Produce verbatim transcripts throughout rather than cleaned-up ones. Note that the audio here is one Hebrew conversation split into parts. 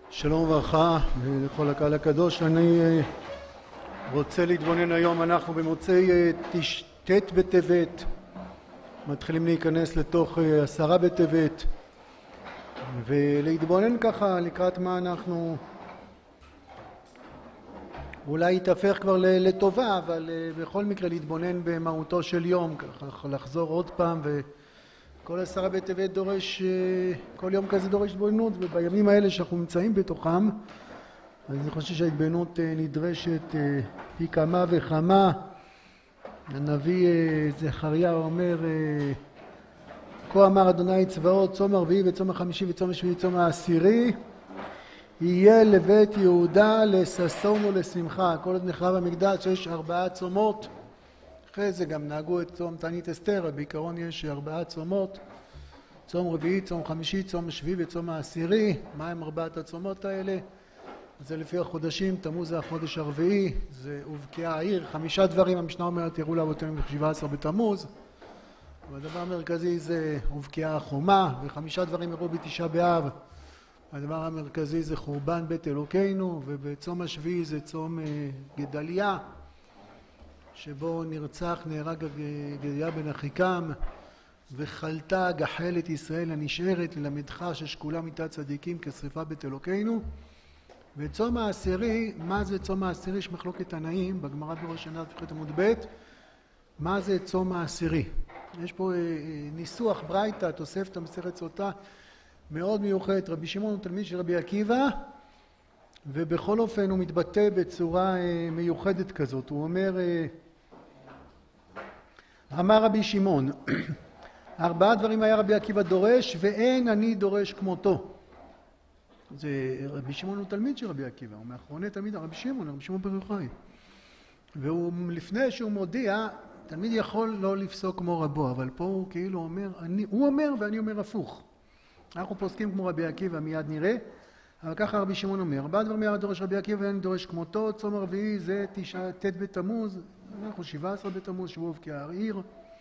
שלום וברכה לכל הקהל הקדוש. אני רוצה להתבונן היום, אנחנו במוצאי ט' בטבת, מתחילים להיכנס לתוך עשרה בטבת, ולהתבונן ככה לקראת מה אנחנו אולי יתהפך כבר לטובה, אבל בכל מקרה להתבונן במהותו של יום, ככה לחזור עוד פעם. וכל עשרה בטבת דורש, כל יום כזה דורש התבוננות, ובימים האלה שאנחנו נמצאים בתוכם, אז אני חושב שההתבוננות נדרשת פי כמה וכמה. הנביא זכריה אומר, כה אמר אדוני צבאות, צום הרביעי וצום החמישי וצום השביעי וצום העשירי יהיה לבית יהודה לששון ולשמחה. כל עוד נחרב המקדש יש ארבעה צומות, אחרי זה גם נהגו את צום תענית אסתר, בעיקרון יש ארבעה צומות, צום רביעי, צום חמישי, צום שביעי וצום העשירי. מה הם ארבעת הצומות האלה? זה לפי החודשים, תמוז זה החודש הרביעי, זה הובקעה העיר, חמישה דברים המשנה אומרת יראו לאבותינו שבעה עשר בתמוז, והדבר המרכזי זה הובקעה החומה, וחמישה דברים יראו בתשעה באב. הדבר המרכזי זה חורבן בית אלוקינו, ובצום השביעי זה צום גדליה, שבו נרצח, נהרג גדליה בן אחיקם, וחלתה גחלת ישראל הנשארת, ללמדך ששקולה מיתת צדיקים כשריפה בית אלוקינו. וצום העשירי, מה זה צום העשירי? יש מחלוקת תנאים בגמרא בראש השנה פרק עמוד ב', מה זה צום העשירי? יש פה ניסוח ברייתא, תוספתא מסכת סוטה מאוד מיוחדת. רבי שמעון הוא תלמיד של רבי עקיבא, ובכל אופן הוא מתבטא בצורה מיוחדת כזאת. הוא אומר, אמר רבי שמעון, ארבעה דברים היה רבי עקיבא דורש, ואין אני דורש כמותו. זה רבי שמעון הוא תלמיד של רבי עקיבא, הוא מאחרוני תלמיד רבי שמעון, רבי שמעון בר יוחאי. והוא לפני שהוא מודיע, תלמיד יכול לא לפסוק כמו רבו, אבל פה הוא כאילו אומר, אני, הוא אומר ואני אומר הפוך. אנחנו פוסקים כמו רבי עקיבא, מיד נראה, אבל ככה רבי שמעון אומר, ארבעה דברים היה דורש רבי עקיבא ואין דורש כמותו. צום הרביעי זה תשעה ט' בתמוז, אנחנו שבעה עשר בתמוז, שבוע הובקעה העיר.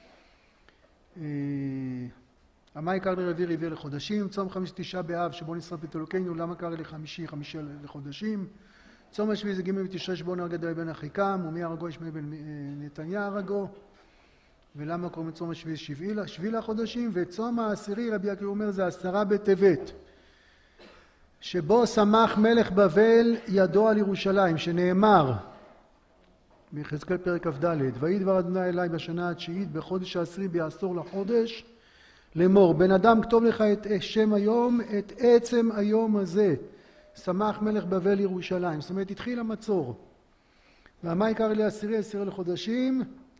מה יקר לרביעי רביעי לחודשים. צום חמישי תשעה באב שבו נשרף בית אלוקינו, למה קרא לחמישי חמישי לחודשים. צום השביעי זה ג' בתשרי שבו נהרג גדליה בן אחיקם, ומי הרגו? ישמעאל בן נתניה הרגו. ולמה קוראים צום השביעי שביעי לחודשים. וצום העשירי רבי עקיבא אומר זה עשרה בטבת, שבו שמח מלך בבל ידו על ירושלים, שנאמר ביחזקאל פרק כ"ד, ויהי דבר אדוני אליי בשנה התשיעית בחודש העשירי בעשור לחודש לאמור, בן אדם כתוב לך את שם היום, את עצם היום הזה שמח מלך בבל ירושלים. זאת אומרת התחיל המצור. ומה יקר לי עשירי? עשירי לחודשים.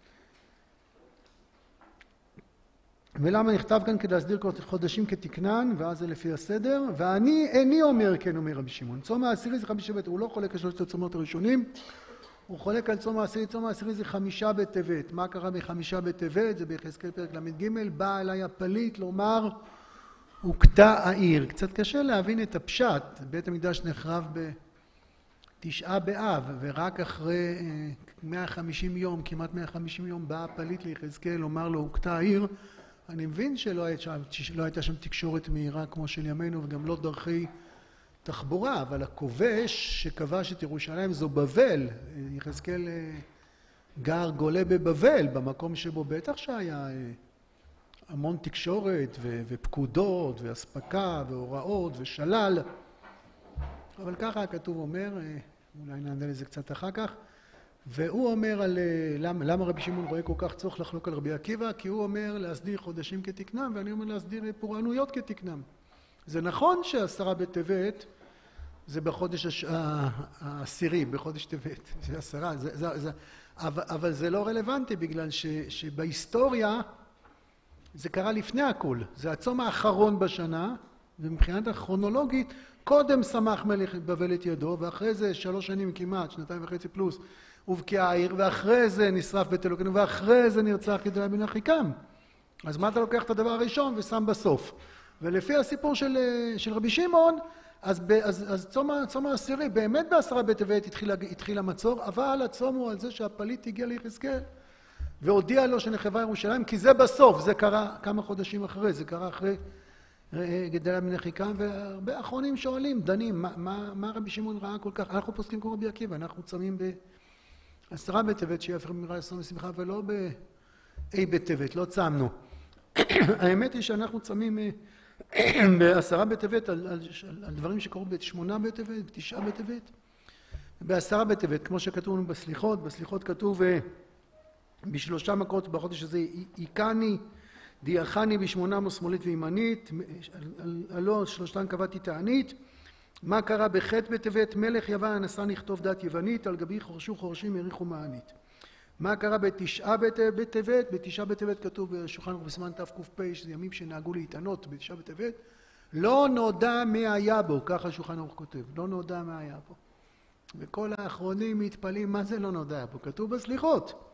ולמה נכתב כאן? כדי להסדיר כל חודשים כתקנן, ואז זה לפי הסדר. ואני איני אומר כן, אומר רבי שמעון. צום העשירי זה חמישה בטבת, הוא לא חולק על שלושת הצומות הראשונים, הוא חולק על צום העשירי. צום העשירי זה חמישה בטבת. מה קרה בחמישה בטבת? זה ביחזקאל פרק ל"ג, בא אליי הפליט לומר הוכתה העיר. קצת קשה להבין את הפשט, בית המקדש נחרב בתשעה באב, ורק אחרי מאה וחמישים יום, כמעט מאה וחמישים יום, בא הפליט ליחזקאל לומר לו הוכתה העיר. אני מבין שלא הייתה שם, לא הייתה שם תקשורת מהירה כמו של ימינו, וגם לא דרכי תחבורה, אבל הכובש שכבש את ירושלים זו בבל. יחזקאל גר גולה בבבל, במקום שבו בטח שהיה המון תקשורת ו- ופקודות ואספקה והוראות ושלל, אבל ככה הכתוב אומר, אולי נענה לזה קצת אחר כך. והוא אומר על למה, למה רבי שמעון רואה כל כך צורך לחלוק על רבי עקיבא? כי הוא אומר להסדיר חודשים כתקנם, ואני אומר להסדיר פורענויות כתקנם. זה נכון שעשרה בטבת זה בחודש העשירי, בחודש טבת, זה עשרה, זה, זה, זה, אבל, אבל זה לא רלוונטי, בגלל ש, שבהיסטוריה זה קרה לפני הכל. זה הצום האחרון בשנה, ומבחינת הכרונולוגית, קודם שמח מלך בבל את ידו, ואחרי זה שלוש שנים כמעט, שנתיים וחצי פלוס, הובקעה העיר, ואחרי זה נשרף בית אלוקינו, ואחרי זה נרצח גדליה בן אחיקם. אז מה אתה לוקח את הדבר הראשון ושם בסוף? ולפי הסיפור של, של רבי שמעון, אז, אז, אז צום, צום העשירי, באמת בעשרה בטבת התחיל, התחיל המצור, אבל הצום הוא על זה שהפליט הגיע ליחזקאל, והודיע לו שנחרבה ירושלים, כי זה בסוף, זה קרה כמה חודשים אחרי, זה קרה אחרי גדלה בן אחיקם, והרבה אחרונים שואלים, דנים, מה, מה, מה רבי שמעון ראה כל כך? אנחנו פוסקים כמו רבי עקיבא, אנחנו צמים בעשרה בטבת, שיהיה אפילו מראה עשרה בשמחה, ולא באי בטבת, לא צמנו. האמת היא שאנחנו צמים בעשרה בטבת על, על, על דברים שקורו בשמונה בטבת, בתשעה בטבת, בעשרה בטבת, כמו שכתוב לנו בסליחות, בסליחות כתוב בשלושה מכות בחודש הזה, איקני, דיאחני בשמונה משמאלית וימנית, הלא שלושתן קבעתי תענית. מה קרה בחטא בטבת? מלך יוון נסע לכתוב דת יוונית, על גבי חורשו חורשים האריכו מענית. מה קרה בתשעה בטבת? בתשעה בטבת כתוב בשולחן ערוך בסימן תק"פ, שזה ימים שנהגו להתענות בתשעה בטבת, לא נודע מה היה בו, ככה שולחן ערוך כותב, לא נודע מה היה בו. וכל האחרונים מתפלאים, מה זה לא נודע בו? כתוב בסליחות.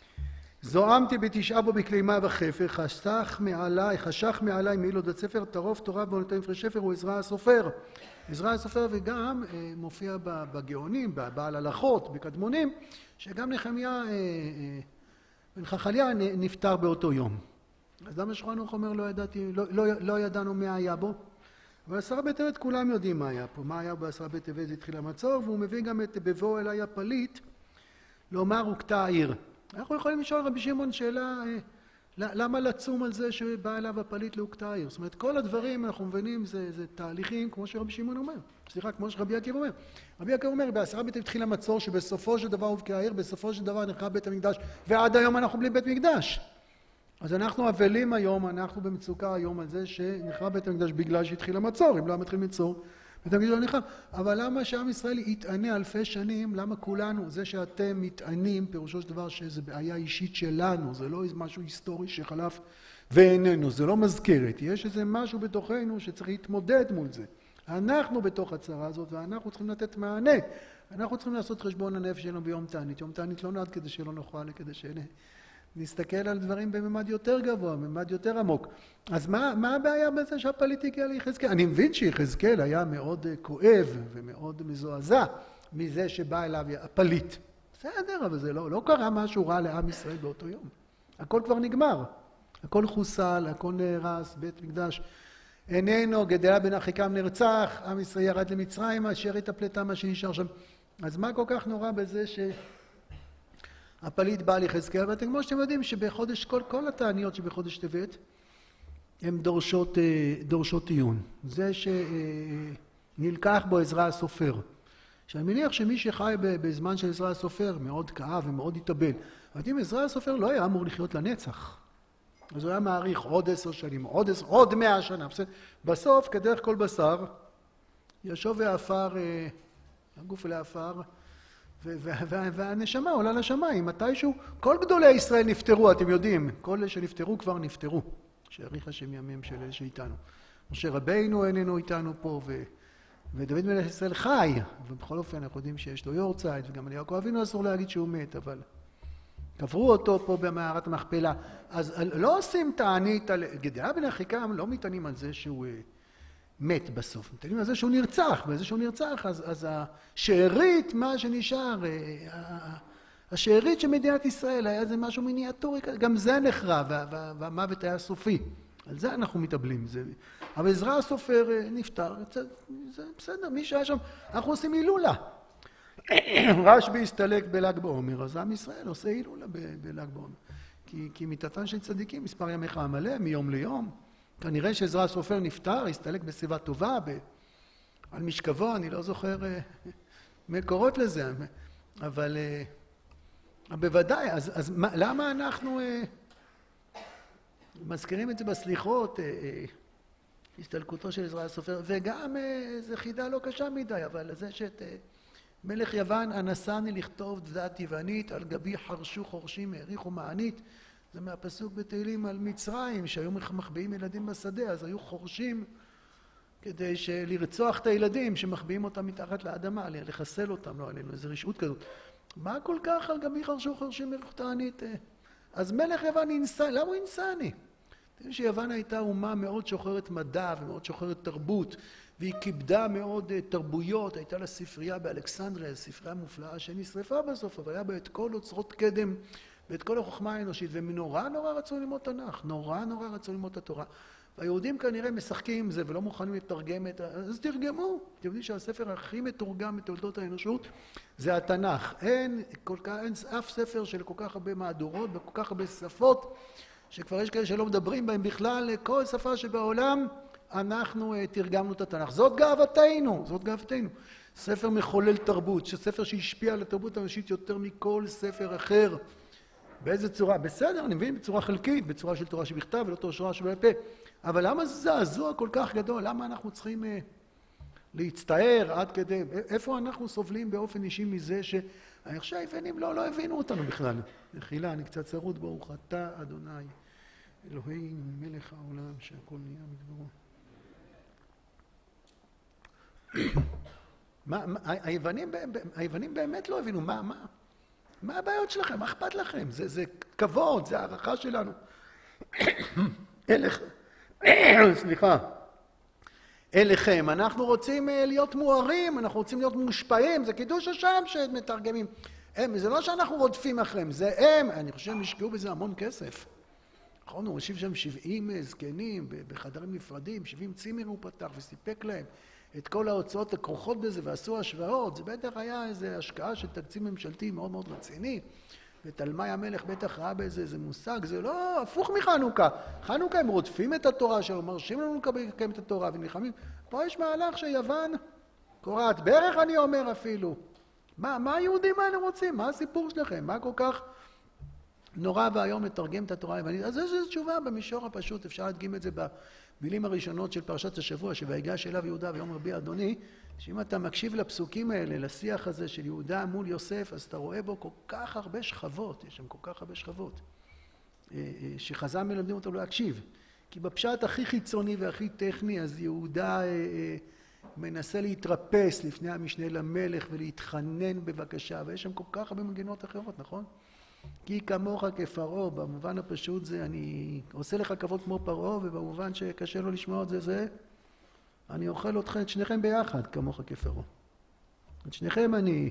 זועמתי בתשעה בו בכלימה וחפר, חשך מעליי, חשך מעליי מעילות הספר, טרוף תורה ועונתו מפרי שפר, הוא עזרא הסופר. עזרא הסופר וגם אה, מופיע בגאונים, בעל הלכות, בקדמונים, שגם נחמיה אה, אה, בן חכליה נפטר באותו יום. אז למה שולחן ערוך אומר לא ידעתי, לא, לא, לא ידענו מה היה בו? אבל עשרה בטבת כולם יודעים מה היה פה, מה היה בעשרה בטבת, זה התחיל המצור, והוא מביא גם את בבוא אליי הפליט, לומר הוכתה העיר. אנחנו יכולים לשאול רבי שמעון שאלה, למה לצום על זה שבא אליו הפליט להוכתה העיר? זאת אומרת, כל הדברים אנחנו מבינים, זה, זה תהליכים כמו שרבי שמעון אומר. סליחה, כמו שרבי עקיבא אומר. רבי עקיבא אומר, בעשרה בטבת התחיל המצור שבסופו של דבר הובקעה העיר, בסופו של דבר נחרב בית המקדש, ועד היום אנחנו בלי בית מקדש. אז אנחנו אבלים היום, אנחנו במצוקה היום על זה שנחרב בית המקדש בגלל שהתחיל המצור, אם לא מתחיל מצור. בית המקדש לא נחרב. אבל למה שעם ישראל יתענה אלפי שנים? למה כולנו? זה שאתם מתענים, פירושו של דבר שזה בעיה אישית שלנו, זה לא משהו היסטורי שחלף ואיננו, זה לא מזכרת. יש איזה משהו בתוכנו שצריך להתמודד מול זה. אנחנו בתוך הצרה הזאת, ואנחנו צריכים לתת מענה. אנחנו צריכים לעשות חשבון הנפש שלנו ביום תענית. יום תענית לא נועד כדי שלא נאכל, כדי שאלה... נסתכל על דברים בממד יותר גבוה, בממד יותר עמוק. אז מה, מה הבעיה בזה שהפליט הגיע ליחזקאל? אני מבין שיחזקאל היה מאוד כואב ומאוד מזועזע מזה שבא אליו הפליט. בסדר, אבל זה לא, לא קרה משהו רע לעם ישראל באותו יום. הכל כבר נגמר. הכל חוסל, הכל נהרס, בית מקדש איננו, גדלה בן אחיקם נרצח, עם ישראל ירד למצרים, שארית הפליטה מה שנשאר שם. אז מה כל כך נורא בזה ש... הפליט בא ליחזקאל, ואתם כמו שאתם יודעים שבחודש, כל, כל התעניות שבחודש טבת, הן דורשות, דורשות עיון. זה שנלקח בו עזרא הסופר. שאני מניח שמי שחי בזמן של עזרא הסופר מאוד כאב ומאוד התאבל. אבל אם עזרא הסופר לא היה אמור לחיות לנצח. אז הוא היה מעריך עוד עשר שנים, עוד, עשר, עוד מאה שנה. בסוף, כדרך כל בשר, ישוב והעפר, הגוף אל העפר, והנשמה עולה לשמיים, מתישהו, כל גדולי ישראל נפטרו, אתם יודעים, כל אלה שנפטרו כבר נפטרו, שהאריך השם ימים של אלה שאיתנו. משה רבינו איננו איתנו פה, ודוד מלך ישראל חי, ובכל אופן אנחנו יודעים שיש לו יורצייט, וגם על יעקב אבינו אסור להגיד שהוא מת, אבל קברו אותו פה במערת המכפלה. אז לא עושים תענית על... גדלה בן אחיקם לא מתענים על זה שהוא... מת בסוף. מתענים על זה שהוא נרצח, בזה שהוא נרצח, אז, אז השארית, מה שנשאר, השארית של מדינת ישראל, היה זה משהו מיניאטורי, גם זה נחרב, וה, והמוות היה סופי. על זה אנחנו מתאבלים. זה... אבל עזרא הסופר נפטר, זה, זה בסדר, מי שהיה שם, אנחנו עושים הילולה. רשב"י הסתלק בל"ג בעומר, אז עם ישראל עושה הילולה בל"ג בעומר. כי, כי מיתתן של צדיקים, מספר ימיך המלא, מיום ליום, כנראה שעזרא הסופר נפטר, הסתלק בשיבה טובה, ב... על משכבו, אני לא זוכר מקורות לזה, אבל בוודאי, אז, אז מה, למה אנחנו מזכירים את זה בסליחות, הסתלקותו של עזרא הסופר, וגם זו חידה לא קשה מדי, אבל זה שאת מלך יוון אנסני לכתוב דת יוונית, על גבי חרשו חורשים האריכו מענית, זה מהפסוק בתהילים על מצרים, שהיו מחביאים ילדים בשדה, אז היו חורשים כדי לרצוח את הילדים שמחביאים אותם מתחת לאדמה, לחסל אותם, לא עלינו, איזו רשעות כזאת. מה כל כך על גבי חרשו חורשים האריכו תענית? אז מלך יוון אינסני, למה הוא אינסני? תראו שיוון הייתה אומה מאוד שוחרת מדע ומאוד שוחרת תרבות, והיא כיבדה מאוד תרבויות, הייתה לה ספרייה באלכסנדריה, ספרייה מופלאה שנשרפה בסוף, אבל היה בה את כל אוצרות קדם, ואת כל החוכמה האנושית, והם נורא נורא רצו ללמוד תנ"ך, נורא נורא רצו ללמוד את התורה. היהודים כנראה משחקים עם זה ולא מוכנים לתרגם את... אז תרגמו. אתם יודעים שהספר הכי מתורגם בתולדות האנושות זה התנ"ך. אין, כל כך, אין אף ספר של כל כך הרבה מהדורות וכל כך הרבה שפות, שכבר יש כאלה שלא מדברים בהם בכלל, כל שפה שבעולם אנחנו תרגמנו את התנ"ך. זאת גאוותנו, זאת גאוותנו. ספר מחולל תרבות, ספר שהשפיע על התרבות האנושית יותר מכל ספר אחר. באיזה צורה? בסדר, אני מבין, בצורה חלקית, בצורה של תורה שבכתב ולא תורה שבעל פה. אבל למה זה זעזוע כל כך גדול? למה אנחנו צריכים אה, להצטער עד כדי... איפה אנחנו סובלים באופן אישי מזה ש... אני חושב שהיוונים לא, לא הבינו אותנו בכלל. מחילה, אני קצת צרוד, ברוך אתה אדוני, אלוהינו מלך העולם שהכל נהיה מדברו. מה, מה, היוונים, היוונים באמת לא הבינו, מה, מה? מה הבעיות שלכם? מה אכפת לכם? זה, זה כבוד, זה הערכה שלנו. אליכם, סליחה, אליכם, אנחנו רוצים להיות מוארים, אנחנו רוצים להיות מושפעים, זה קידוש השם שמתרגמים. הם, זה לא שאנחנו רודפים אחריהם, זה הם, אני חושב שהם השקיעו בזה המון כסף. נכון, הוא הושיב שם שבעים זקנים בחדרים נפרדים, שבעים צימרים הוא פתח וסיפק להם את כל ההוצאות הכרוכות בזה ועשו השוואות. זה בטח היה איזו השקעה של תקציב ממשלתי מאוד מאוד רציני, ותלמי המלך בטח ראה באיזה איזה מושג. זה לא הפוך מחנוכה. חנוכה הם רודפים את התורה שלו, מרשים לנו לקיים את התורה ונלחמים. פה יש מהלך שיוון קורעת ברך, אני אומר אפילו. מה, מה היהודים האלה רוצים? מה הסיפור שלכם? מה כל כך נורא והיום לתרגם את התורה היוונית? אז זו תשובה במישור הפשוט, אפשר להדגים את זה במילים הראשונות של פרשת השבוע, שויגש אליו יהודה ויאמר בי אדוני, שאם אתה מקשיב לפסוקים האלה, לשיח הזה של יהודה מול יוסף, אז אתה רואה בו כל כך הרבה שכבות, יש שם כל כך הרבה שכבות, שחז"ל מלמדים אותו להקשיב. כי בפשט הכי חיצוני והכי טכני, אז יהודה מנסה להתרפס לפני המשנה למלך ולהתחנן בבקשה, ויש שם כל כך הרבה מנגינות אחרות, נכון? כי כמוך כפרעה, במובן הפשוט זה אני עושה לך כבוד כמו פרעה, ובמובן שקשה לו לשמוע את זה, זה אני אוכל אתכם, את שניכם ביחד, כמוך כפרעה. את שניכם אני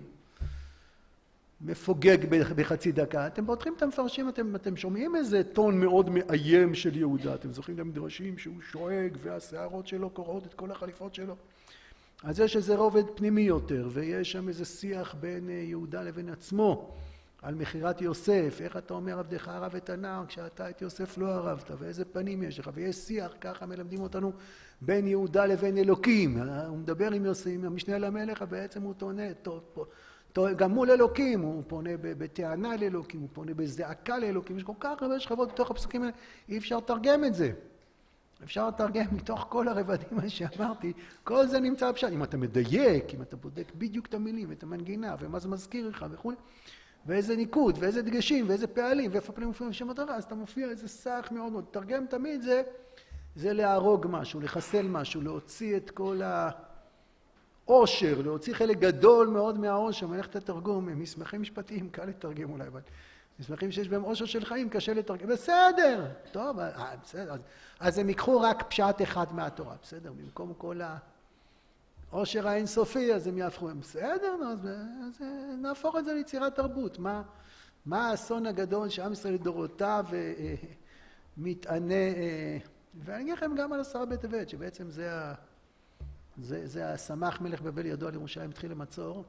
מפוגג בחצי דקה. אתם פותחים את המפרשים, אתם, אתם שומעים איזה טון מאוד מאיים של יהודה. אתם זוכרים למדרשים שהוא שואג והשערות שלו קורעות את כל החליפות שלו. אז יש איזה רובד פנימי יותר, ויש שם איזה שיח בין יהודה לבין עצמו. על מחירת יוסף, איך אתה אומר עבדך ערב את הנער כשאתה את יוסף לא ערבת, ואיזה פנים יש לך, ויש שיח, ככה מלמדים אותנו בין יהודה לבין אלוקים. הוא מדבר עם יוסף, עם המשנה למלך, בעצם הוא טוענה, גם מול אלוקים, הוא פונה בטענה לאלוקים, הוא פונה בזעקה לאלוקים, יש כל כך הרבה שכבות בתוך הפסוקים האלה, אי אפשר לתרגם את זה. אפשר לתרגם מתוך כל הרבדים שאמרתי, כל זה נמצא בפשט. אם אתה מדייק, אם אתה בודק בדיוק את המילים, את המנגינה, ומה זה מזכיר לך וכו'. ואיזה ניקוד, ואיזה דגשים, ואיזה פעלים, ואיפה פנים מופיעים בשם התורה, אז אתה מופיע איזה סך מאוד מאוד. תרגם תמיד זה, זה להרוג משהו, לחסל משהו, להוציא את כל העושר, להוציא חלק גדול מאוד מהעושר, מלאכת התרגום, מסמכים משפטיים, קל לתרגם אולי, אבל מסמכים שיש בהם עושר של חיים, קשה לתרגם. בסדר, טוב, בסדר. אז, אז הם ייקחו רק פשט אחד מהתורה, בסדר, במקום כל ה... עושר האינסופי, אז הם יהפכו, בסדר, אז, אז נהפוך את זה ליצירת תרבות. מה, מה האסון הגדול שעם ישראל לדורותיו אה, מתענה, אה, ואני אגיד לכם גם על עשרה בטבת, שבעצם זה, ה, זה, זה השמח מלך בבל ידוע לירושלים, התחיל למצור,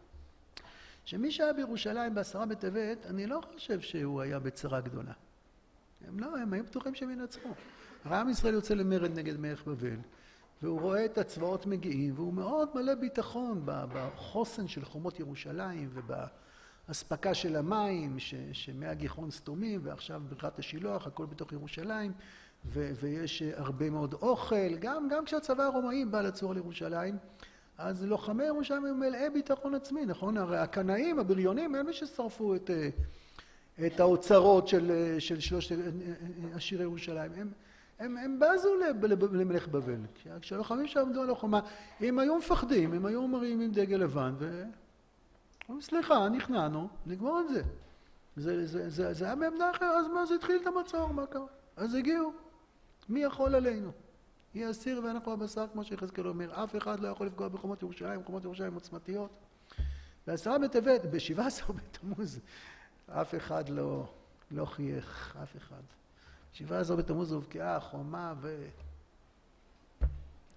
שמי שהיה בירושלים בעשרה בטבת, אני לא חושב שהוא היה בצרה גדולה. הם לא, הם היו בטוחים שהם ינצחו. עם ישראל יוצא למרד נגד מלך בבל, והוא רואה את הצבאות מגיעים, והוא מאוד מלא ביטחון בחוסן של חומות ירושלים ובהספקה של המים, שמי הגיחון סתומים, ועכשיו ברכת השילוח, הכל בתוך ירושלים, ו- ויש הרבה מאוד אוכל. גם, גם כשהצבא הרומאי בא לצור לירושלים, אז לוחמי ירושלים הם מלאי ביטחון עצמי, נכון? הרי הקנאים, הבריונים, הם ששרפו את, את האוצרות של, של שלושת עשירי ירושלים. הם, הם, הם בזו למלך בבל. כשהלוחמים שעמדו על החומה, הם היו מפחדים, הם היו מרימים דגל לבן, ו... סליחה, נכנענו, נגמור את זה. זה, זה, זה, זה היה בעמדה אחרת, אז מה, זה התחיל את המצור, מה קרה? אז הגיעו. מי יכול עלינו? יהיה אסיר ואנחנו הבשר, כמו שיחזקאל אומר, אף אחד לא יכול לפגוע בחומות ירושלים, חומות ירושלים עוצמתיות. בעשרה בטבת, בשבעה עשר בתמוז, אף אחד לא, לא חייך, אף אחד. שבעה עשר בתמוז הובקעה החומה,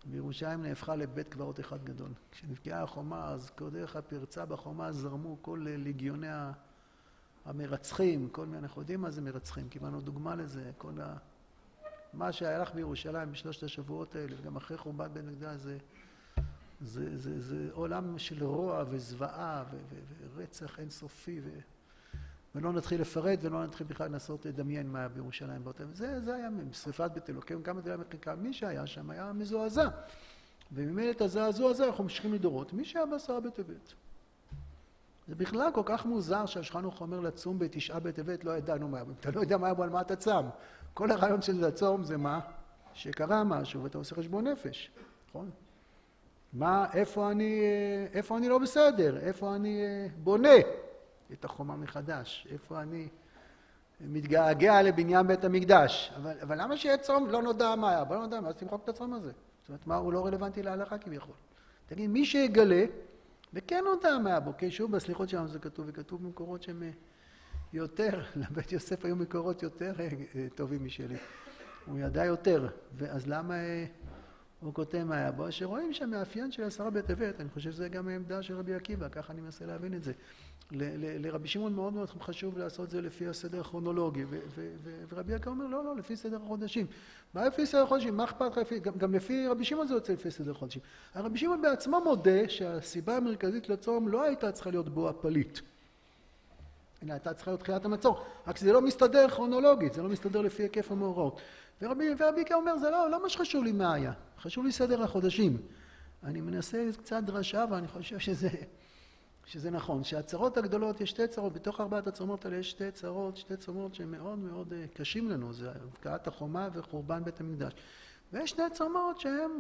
וירושלים נהפכה לבית קברות אחד גדול. כשנפגעה החומה, אז כדרך הפרצה בחומה זרמו כל ליגיוני המרצחים, כל מיני, אנחנו יודעים מה זה מרצחים, קיבלנו דוגמה לזה, כל ה... מה שהלך בירושלים בשלושת השבועות האלה, וגם אחרי חורבן בית המקדש, זה, זה, זה, זה עולם של רוע וזוועה ו- ו- ורצח אינסופי, ו... ולא נתחיל לפרט ולא נתחיל בכלל לנסות לדמיין מה היה בירושלים באותם. זה, זה היה שריפת בית אלוקים, כמה דברים מחלקה, מי שהיה שם היה מזועזע. וממילא את הזעזוע הזה אנחנו ממשיכים לדורות. מי שהיה בעשרה בטבת. זה בכלל כל כך מוזר שהשולחן ערוך אומר לצום בתשעה בטבת, לא ידענו מה, אתה לא יודע מה היה בו על מה אתה צם. כל הרעיון של לצום זה מה? שקרה משהו ואתה עושה חשבון נפש, נכון? מה, איפה אני, איפה אני לא בסדר? איפה אני בונה את החומה מחדש? איפה אני מתגעגע לבניין בית המקדש? אבל, אבל למה שיהיה צום? לא נודע מה היה, בוא לא נודע מה, אז תמחוק את הצום הזה. זאת אומרת, מה, הוא לא רלוונטי להלכה כביכול. תגיד, מי שיגלה, וכן נודע מה היה בו, כי שוב בסליחות שלנו זה כתוב, וכתוב במקורות שהם יותר, לבית יוסף היו מקורות יותר טובים משלי. הוא ידע יותר, ואז למה הוא כותב מה היה בו? שרואים שהמאפיין של עשרה בטבת, אני חושב שזה גם העמדה של רבי עקיבא, ככה אני מנסה להבין את זה. לרבי שמעון מאוד מאוד חשוב לעשות את זה לפי הסדר הכרונולוגי, ורבי עקיבא אומר, לא, לא, לפי סדר החודשים. מה לפי סדר החודשים? מה אכפת לך? גם לפי רבי שמעון זה יוצא לפי סדר החודשים. הרבי שמעון בעצמו מודה שהסיבה המרכזית לצום לא הייתה צריכה להיות בו הפליט. אלא הייתה צריכה להיות תחילת המצור. רק שזה לא מסתדר כרונולוגית, זה לא מסתדר לפי היקף המאורעות. ורבי עקיבא אומר, זה לא, לא מה שחשוב לי מה היה. חשוב לי סדר החודשים. אני מנסה קצת דרשה, ואני חושב שזה, שזה נכון. שהצרות הגדולות, יש שתי צרות, בתוך ארבעת הצומות האלה יש שתי צרות, שתי צומות שהן מאוד מאוד קשים לנו. זה הבקעת החומה וחורבן בית המקדש. ויש שני צומות שהם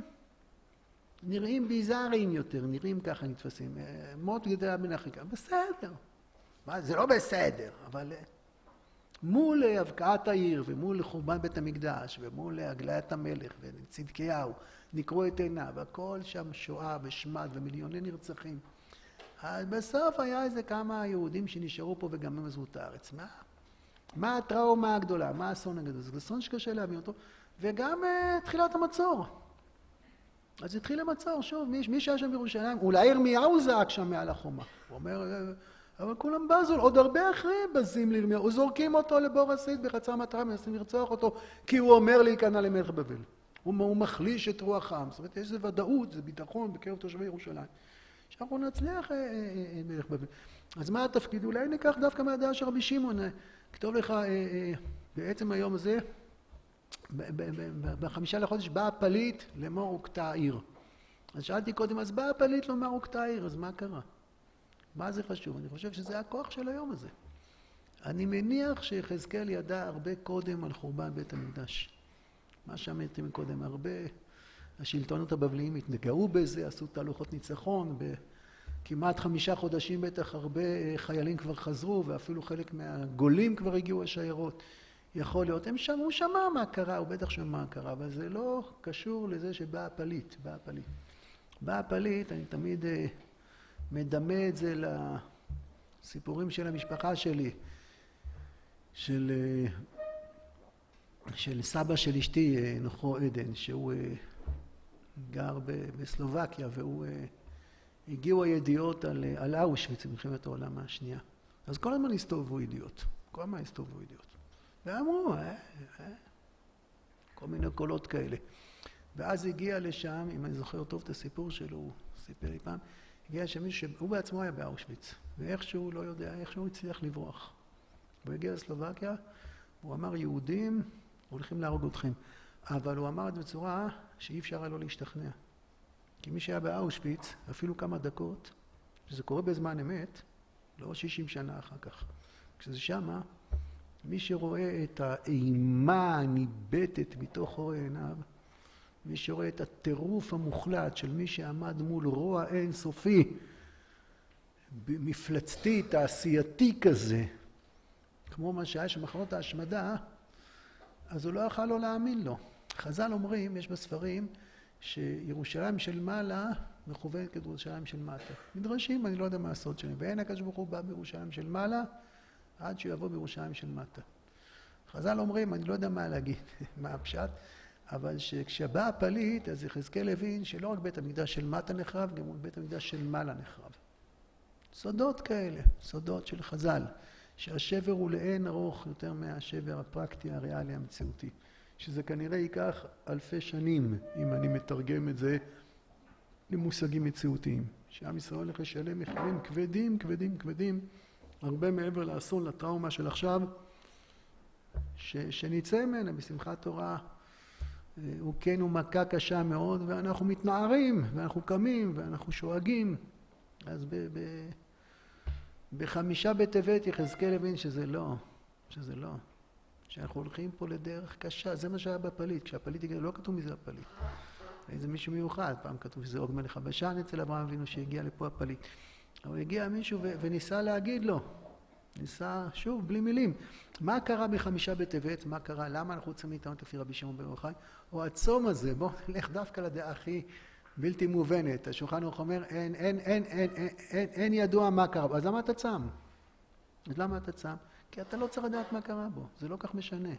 נראים ביזאריים יותר, נראים ככה נתפסים. מות גדלה בן אחיקה. בסדר. זה לא בסדר, אבל מול הבקעת העיר ומול חורבן בית המקדש ומול הגליית המלך וצדקיהו נקרו את עיניו, והכל שם שואה ושמד ומיליוני נרצחים. אז בסוף היה איזה כמה יהודים שנשארו פה וגם הם עזבו את הארץ. מה? מה הטראומה הגדולה? מה האסון הגדול? זה אסון שקשה להבין אותו. וגם uh, תחילת המצור. אז התחיל המצור, שוב, מי, מי שהיה שם בירושלים, אולי ירמיהו זעק שם מעל החומה. הוא אומר, אבל כולם בזו, עוד הרבה אחרים בזים לירמיהו, זורקים אותו לבור הסיד בחצר מטרה, מנסים לרצוח אותו, כי הוא אומר להיכנע למלך בבל. הוא, הוא מחליש את רוח העם, זאת אומרת, יש איזו ודאות, זה ביטחון בקרב תושבי ירושלים. שאנחנו נצליח אה, אה, אה, מלך בבל. אז מה התפקיד? אולי ניקח דווקא מהדעה של רבי שמעון, כתוב לך, אה, אה, בעצם היום הזה, בחמישה לחודש בא הפליט לאמור הוכתה העיר. אז שאלתי קודם, אז בא הפליט לומר הוכתה העיר, אז מה קרה? מה זה חשוב? אני חושב שזה הכוח של היום הזה. אני מניח שיחזקאל ידע הרבה קודם על חורבן בית המקדש. מה שאמרתי מקודם, הרבה השלטונות הבבליים התנגעו בזה, עשו תהלוכות ניצחון, בכמעט חמישה חודשים בטח הרבה חיילים כבר חזרו, ואפילו חלק מהגולים כבר הגיעו השיירות. יכול להיות, הם שמעו, הוא שמע מה קרה, הוא בטח שמע מה קרה, אבל זה לא קשור לזה שבא הפליט, בא הפליט. בא הפליט, אני תמיד מדמה את זה לסיפורים של המשפחה שלי, של, של סבא של אשתי, נוחו עדן, שהוא גר בסלובקיה, והוא הגיעו הידיעות על, על אושוויץ, במלחמת העולם השנייה. אז כל הזמן הסתובבו ידיעות, כל הזמן הסתובבו ידיעות. ואמרו, אה, אה, כל מיני קולות כאלה. ואז הגיע לשם, אם אני זוכר טוב את הסיפור שלו, הוא סיפר לי פעם, הגיע שם מישהו שהוא בעצמו היה באושוויץ, ואיכשהו לא יודע, איכשהו הצליח לברוח. הוא הגיע לסלובקיה, הוא אמר, יהודים הולכים להרוג אתכם. אבל הוא אמר את זה בצורה שאי אפשר היה לא להשתכנע. כי מי שהיה באושוויץ, אפילו כמה דקות, שזה קורה בזמן אמת, לא שישים שנה אחר כך. כשזה שמה, מי שרואה את האימה הניבטת מתוך אורי עיניו, מי שרואה את הטירוף המוחלט של מי שעמד מול רוע אינסופי, מפלצתי, תעשייתי כזה, כמו מה שהיה שמחנות ההשמדה, אז הוא לא יכל לא להאמין לו. חז"ל אומרים, יש בספרים, שירושלים של מעלה מכוונת כירושלים של מטה. מדרשים, אני לא יודע מה הסוד שלהם. ואין הקדוש ברוך הוא בא בירושלים של מעלה, עד שהוא יבוא בירושלים של מטה. חז"ל אומרים, אני לא יודע מה להגיד, מה הפשט, אבל כשבא הפליט, אז יחזקאל הבין שלא רק בית המקדש של מטה נחרב, גם בית המקדש של מעלה נחרב. סודות כאלה, סודות של חז"ל, שהשבר הוא לאין ארוך יותר מהשבר הפרקטי, הריאלי, המציאותי. שזה כנראה ייקח אלפי שנים, אם אני מתרגם את זה למושגים מציאותיים. שעם ישראל הולך לשלם מחירים כבדים, כבדים, כבדים, הרבה מעבר לאסון, לטראומה של עכשיו, ש, שנצא ממנה בשמחת תורה. הוא כן, הוא מכה קשה מאוד, ואנחנו מתנערים, ואנחנו קמים, ואנחנו שואגים. אז ב, ב, בחמישה בטבת יחזקאל הבין שזה לא, שזה לא. שאנחנו הולכים פה לדרך קשה, זה מה שהיה בפליט. כשהפליט הגיע, לא כתוב מזה הפליט. זה מישהו מיוחד, פעם כתוב שזה עוג מלך הבשן אצל אברהם אבינו שהגיע לפה הפליט. אבל הגיע מישהו ו- וניסה להגיד לו, ניסה, שוב, בלי מילים, מה קרה בחמישה בטבת, מה קרה, למה אנחנו רוצים להתאמות לפי רבי שמעון בר יוחאי, או הצום הזה, בואו נלך דווקא לדעה הכי בלתי מובנת. השולחן ערוך אומר, אין, אין, אין, אין, אין, אין, אין ידוע מה קרה, אז למה אתה צם? אז למה אתה צם? כי אתה לא צריך לדעת מה קרה בו, זה לא כך משנה.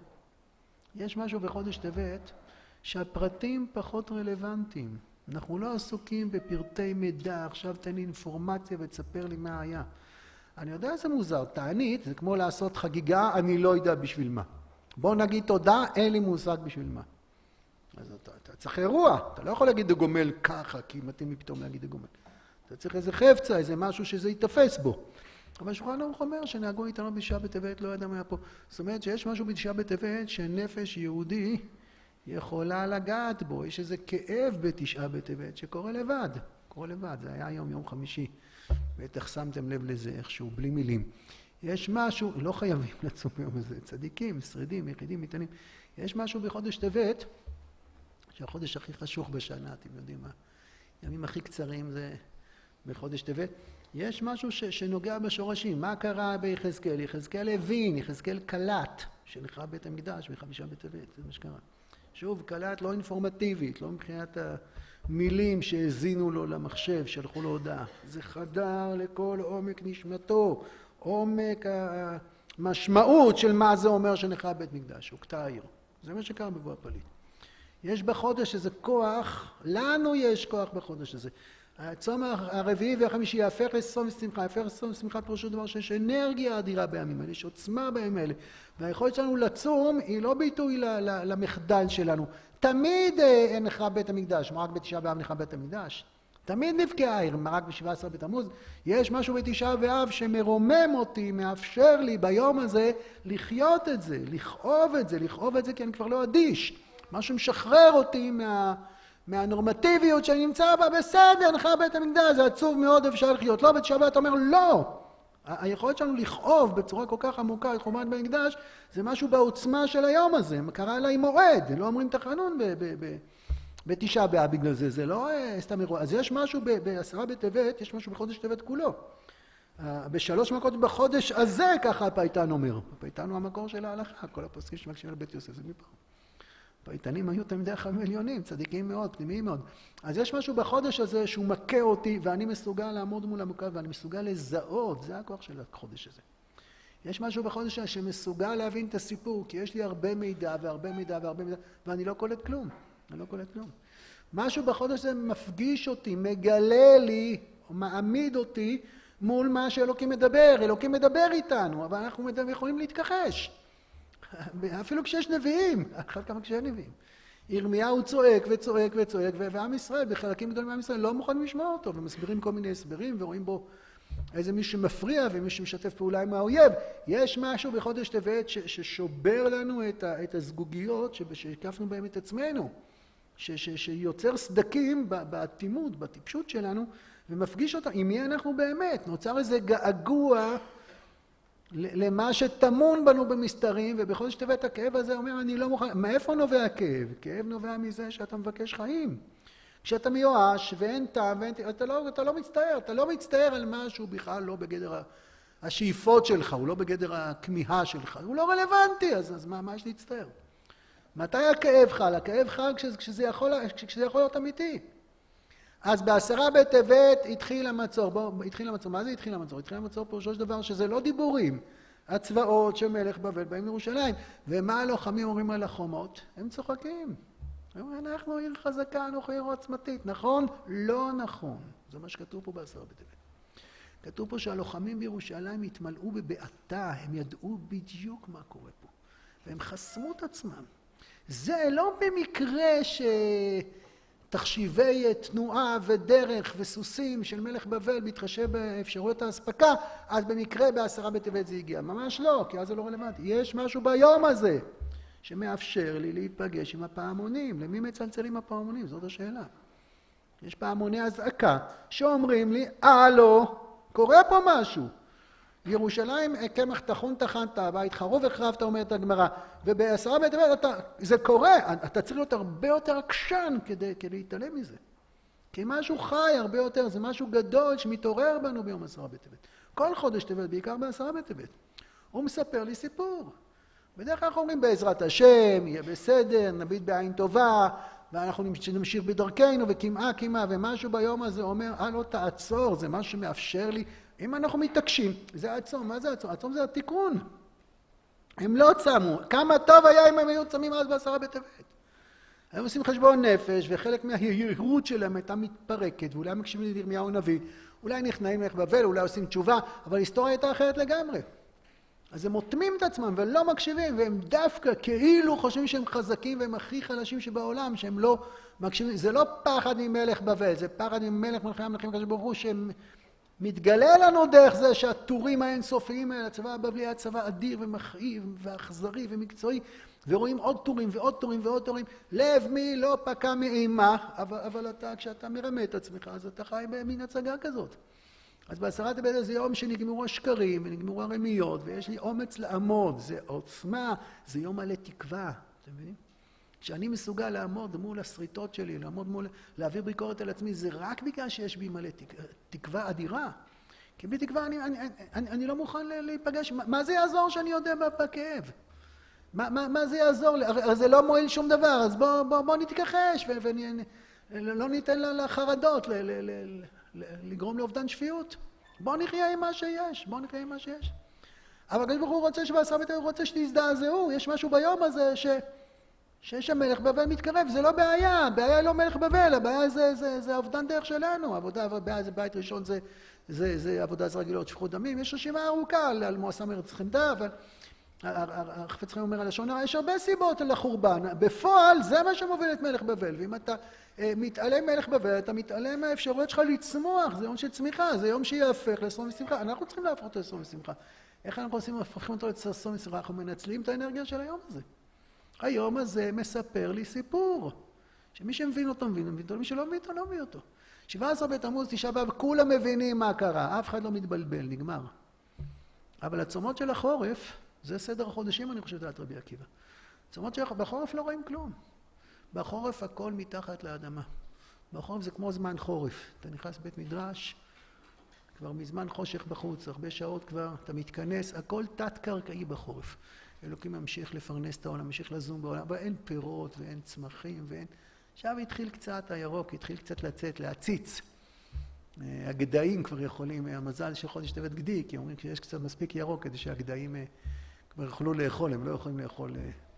יש משהו בחודש טבת שהפרטים פחות רלוונטיים. אנחנו לא עסוקים בפרטי מידע, עכשיו תן לי אינפורמציה ותספר לי מה היה. אני יודע זה מוזר, תענית, זה כמו לעשות חגיגה, אני לא יודע בשביל מה. בוא נגיד תודה, אין לי מושג בשביל מה. אז אתה, אתה צריך אירוע, אתה לא יכול להגיד דגומל ככה, כי מתאים לי פתאום להגיד דגומל. אתה צריך איזה חפצה, איזה משהו שזה יתפס בו. אבל שולחן ערוך אומר שנהגו איתנו בתשעה בטבת, לא ידע מה פה. זאת אומרת שיש משהו בתשעה בטבת שנפש יהודי יכולה לגעת בו. יש איזה כאב בתשעה בטבת שקורה לבד. קורה לבד, זה היה היום יום חמישי. בטח שמתם לב לזה איכשהו, בלי מילים. יש משהו, לא חייבים לצום ביום הזה, צדיקים, שרידים, יחידים, מתענים. יש משהו בחודש טבת, שהחודש הכי חשוך בשנה, אתם יודעים מה. ימים הכי קצרים זה בחודש טבת. יש משהו ש, שנוגע בשורשים. מה קרה ביחזקאל? יחזקאל הבין, יחזקאל קלט, שנחרב בית המקדש בחמישה בטבת, זה מה שקרה. שוב, קלט לא אינפורמטיבית, לא מבחינת המילים שהזינו לו למחשב, שלחו לו הודעה. זה חדר לכל עומק נשמתו, עומק המשמעות של מה זה אומר שנחרב בית מקדש, הוא קטע העיר. זה מה שקרה בבוא הפליט. יש בחודש איזה כוח, לנו יש כוח בחודש הזה. הצום הרביעי והחמישי יהפך לצום שמחה, יהפך לצום שמחה פירושו דבר שיש אנרגיה אדירה בימים האלה, יש עוצמה בימים האלה. והיכולת שלנו לצום היא לא ביטוי למחדל שלנו. תמיד נחרב בית המקדש, מה רק בתשעה באב נחרב בית המקדש? תמיד נבקעה העיר, מה רק ב-שבעה עשר בתמוז? יש משהו בתשעה באב שמרומם אותי, מאפשר לי ביום הזה לחיות את זה, לכאוב את זה, לכאוב את זה כי אני כבר לא אדיש. משהו משחרר אותי מה... מהנורמטיביות שאני נמצא בה, בסדר, נחרב בית המקדש, זה עצוב מאוד, אפשר לחיות. לא, בתשעה באב אתה אומר, לא. היכולת שלנו לכאוב בצורה כל כך עמוקה את חורבן בית המקדש, זה משהו בעוצמה של היום הזה. קרה אליי מועד, לא אומרים תחנון בתשעה באב בגלל זה, זה לא סתם אירוע. אז יש משהו בעשרה בטבת, יש משהו בחודש טבת כולו. בשלוש מכות בחודש הזה, ככה הפייטן אומר. הפייטן הוא המקור של ההלכה, כל הפוסקים שמקשיבים על בית יוסף, זה מפה. הפייטנים היו תלמידי חכמים עליונים, צדיקים מאוד, פנימיים מאוד. אז יש משהו בחודש הזה שהוא מכה אותי, ואני מסוגל לעמוד מול המוקד, ואני מסוגל לזהות, זה הכוח של החודש הזה. יש משהו בחודש הזה שמסוגל להבין את הסיפור, כי יש לי הרבה מידע והרבה מידע והרבה מידע, ואני לא קולט כלום, אני לא קולט כלום. משהו בחודש הזה מפגיש אותי, מגלה לי, או מעמיד אותי, מול מה שאלוקים מדבר. אלוקים מדבר איתנו, אבל אנחנו יכולים להתכחש. אפילו כשיש נביאים, אחת כמה כשיש נביאים. ירמיהו צועק וצועק וצועק, ועם ישראל, בחלקים גדולים מעם ישראל, לא מוכנים לשמוע אותו, ומסבירים כל מיני הסברים, ורואים בו איזה מי שמפריע, ומי שמשתף פעולה עם האויב. יש משהו בחודש טבת ששובר לנו את הזגוגיות, שהקפנו בהם את עצמנו, שיוצר סדקים באטימות, בטיפשות שלנו, ומפגיש אותם. עם מי אנחנו באמת? נוצר איזה געגוע, למה שטמון בנו במסתרים, ובחודש טבת הכאב הזה אומר, אני לא מוכן. מאיפה נובע הכאב? כאב נובע מזה שאתה מבקש חיים. כשאתה מיואש ואין טעם, ואין... אתה, לא, אתה לא מצטער, אתה לא מצטער על משהו בכלל לא בגדר השאיפות שלך, הוא לא בגדר הכמיהה שלך, הוא לא רלוונטי, אז, אז מה, מה יש להצטער? מתי הכאב חל? הכאב חל כשזה, כשזה, יכול, כשזה יכול להיות אמיתי. אז בעשרה בטבת התחיל המצור. בוא, התחיל המצור. מה זה התחיל המצור? התחיל המצור פירושו של דבר שזה לא דיבורים. הצבאות שמלך בבל באים לירושלים. ומה הלוחמים אומרים על החומות? הם צוחקים. אנחנו עיר חזקה, אנחנו עיר עוצמתית, נכון? לא נכון. זה מה שכתוב פה בעשרה בטבת. כתוב פה שהלוחמים בירושלים התמלאו בבעתה, הם ידעו בדיוק מה קורה פה. והם חסמו את עצמם. זה לא במקרה שתחשיבי תנועה ודרך וסוסים של מלך בבל מתחשב באפשרויות ההספקה, אז במקרה בעשרה בטבת זה הגיע. ממש לא, כי אז זה לא רלוונטי. יש משהו ביום הזה שמאפשר לי להיפגש עם הפעמונים. למי מצלצלים הפעמונים? זאת השאלה. יש פעמוני אזעקה שאומרים לי, הלו, קורה פה משהו. ירושלים קמח טחון טחנת, הבית חרוב החרבת, אומרת הגמרא, ובעשרה בטבת זה קורה, אתה צריך להיות הרבה יותר עקשן כדי, כדי להתעלם מזה. כי משהו חי הרבה יותר, זה משהו גדול שמתעורר בנו ביום עשרה בטבת. כל חודש טבת, בעיקר בעשרה בטבת. הוא מספר לי סיפור. בדרך כלל אנחנו אומרים בעזרת השם, יהיה בסדר, נביט בעין טובה, ואנחנו נמשיך בדרכנו, וכמעה כמעה, ומשהו ביום הזה אומר, אה לא תעצור, זה משהו שמאפשר לי, אם אנחנו מתעקשים, זה הצום, מה זה הצום? הצום זה התיקון. הם לא צמו, כמה טוב היה אם הם היו צמים אז בעשרה בטבת. הם עושים חשבון נפש, וחלק מהיהירות שלהם הייתה מתפרקת, ואולי מקשיבים לירמיהו הנביא, אולי נכנעים מלך בבל, אולי עושים תשובה, אבל ההיסטוריה הייתה אחרת לגמרי. אז הם מותמים את עצמם ולא מקשיבים, והם דווקא כאילו חושבים שהם חזקים והם הכי חלשים שבעולם, שהם לא מקשיבים. זה לא פחד ממלך בבל, זה פחד ממלך מלכי המלכים הקדוש ברוך הוא, שהם מתגלה לנו דרך זה שהטורים האינסופיים האלה, הצבא הבבלי היה צבא אדיר ומכאיב ואכזרי ומקצועי, ורואים עוד טורים ועוד טורים ועוד טורים. לב מי לא פקע מאימה, אבל, אבל אתה, כשאתה מרמה את עצמך, אז אתה חי במין הצגה כזאת. אז בעשרה בטבת זה יום שנגמרו השקרים ונגמרו הרמיות, ויש לי אומץ לעמוד, זה עוצמה, זה יום מלא תקווה, אתם מבינים? כשאני מסוגל לעמוד מול הסריטות שלי, לעמוד מול, להעביר ביקורת על עצמי, זה רק בגלל שיש בי מלא תק, תקווה אדירה. כי בלי תקווה אני, אני, אני, אני לא מוכן להיפגש. מה, מה זה יעזור שאני יודע בכאב? מה, מה, מה זה יעזור לי? הרי זה לא מועיל שום דבר, אז בוא, בוא, בוא נתכחש ולא ניתן לחרדות, ל, ל, ל, לגרום לאובדן שפיות. בוא נחיה עם מה שיש, בוא נחיה עם מה שיש. אבל הקדוש ברוך הוא רוצה שבעשרה בטבת הוא רוצה שתזדעזעו, יש משהו ביום הזה ש... שיש המלך בבל מתקרב, זה לא בעיה, הבעיה היא לא מלך בבל, הבעיה זה, זה, זה אובדן דרך שלנו, עבודה, הבעיה זה בית ראשון, זה, זה, זה עבודה זה רגילות, שפיכות דמים, יש רשימה ארוכה על מועשה מארץ חמדה, אבל החפץ חיים אומר על השון הרע, יש הרבה סיבות לחורבן, בפועל זה מה שמוביל את מלך בבל, ואם אתה מתעלם מלך בבל, אתה מתעלם מהאפשרויות שלך לצמוח, זה יום של צמיחה, זה יום שיהפך לששון ושמחה, אנחנו צריכים להפוך אותו לששון ושמחה. איך אנחנו עושים, הופכים אותו לששון ושמחה? אנחנו מנצלים את האנרגיה של היום הזה. היום הזה מספר לי סיפור, שמי שמבין אותו מבין, מבין אותו, מי שלא מבין אותו לא מבין אותו. שבעה עשר בתמוז, תשעה באב, כולם מבינים מה קרה, אף אחד לא מתבלבל, נגמר. אבל הצומות של החורף, זה סדר החודשים, אני חושבת, את רבי עקיבא. צומות של החורף, בחורף לא רואים כלום. בחורף הכל מתחת לאדמה. בחורף זה כמו זמן חורף. אתה נכנס בית מדרש, כבר מזמן חושך בחוץ, הרבה שעות כבר, אתה מתכנס, הכל תת-קרקעי בחורף. אלוקים ממשיך לפרנס את העולם, ממשיך לזום בעולם, אבל אין פירות ואין צמחים ואין... עכשיו התחיל קצת הירוק, התחיל קצת לצאת, להציץ. הגדיים כבר יכולים, המזל של חודש טבת גדי, כי אומרים שיש קצת מספיק ירוק כדי שהגדיים כבר יכולו לאכול, הם לא יכולים לאכול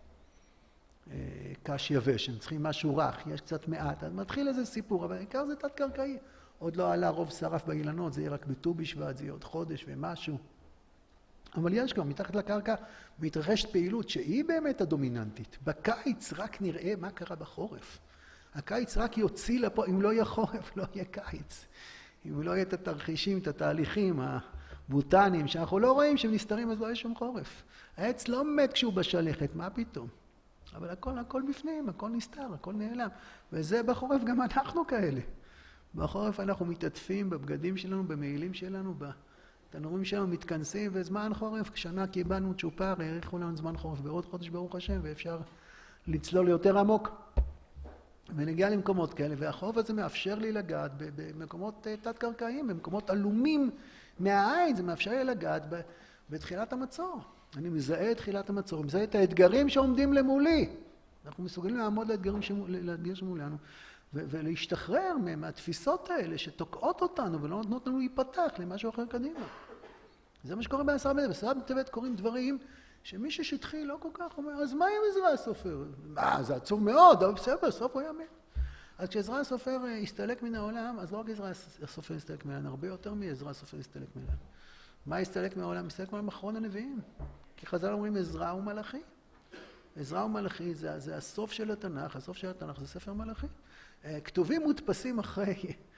קש יבש, הם צריכים משהו רך, יש קצת מעט, אז מתחיל איזה סיפור, אבל העיקר זה תת-קרקעי. עוד לא עלה רוב שרף באילנות, זה יהיה רק בט"ו בשבט, זה יהיה עוד חודש ומשהו. אבל יש גם, מתחת לקרקע מתרחשת פעילות שהיא באמת הדומיננטית. בקיץ רק נראה מה קרה בחורף. הקיץ רק יוציא לפה, אם לא יהיה חורף, לא יהיה קיץ. אם לא יהיה את התרחישים, את התהליכים, הבוטניים, שאנחנו לא רואים שהם נסתרים, אז לא יהיה שום חורף. העץ לא מת כשהוא בשלכת, מה פתאום? אבל הכל, הכל בפנים, הכל נסתר, הכל נעלם. וזה בחורף גם אנחנו כאלה. בחורף אנחנו מתעטפים בבגדים שלנו, במעילים שלנו, בתנורים שלנו מתכנסים, וזמן חורף, כשנה קיבלנו צ'ופר, העריכו לנו זמן חורף בעוד חודש ברוך השם, ואפשר לצלול יותר עמוק. ונגיע למקומות כאלה, והחורף הזה מאפשר לי לגעת במקומות תת-קרקעיים, במקומות עלומים מהעין, זה מאפשר לי לגעת בתחילת המצור. אני מזהה את תחילת המצור, מזהה את האתגרים שעומדים למולי. אנחנו מסוגלים לעמוד לאתגרים שמולנו, ולהשתחרר מהתפיסות האלה שתוקעות אותנו ולא נותנות לנו להיפתח למשהו אחר קדימה. זה מה שקורה בעשרה בטבת. בעשרה בטבת קוראים דברים שמישהו שטחי לא כל כך אומר, אז מה עם עזרא הסופר? מה, זה עצוב מאוד, אבל בסדר, בסוף הוא היה מת. אז כשעזרא הסופר הסתלק מן העולם, אז לא רק עזרא הסופר הסתלק מן העולם, הרבה יותר מעזרא הסופר הסתלק מן העולם. מה הסתלק מהעולם? הסתלק מהעולם אחרון הנביאים. כי חז"ל אומרים עזרא ומלאכי. עזרא ומלאכי זה, זה הסוף של התנ"ך, הסוף של התנ"ך זה ספר מלאכי. כתובים מודפסים אחרי,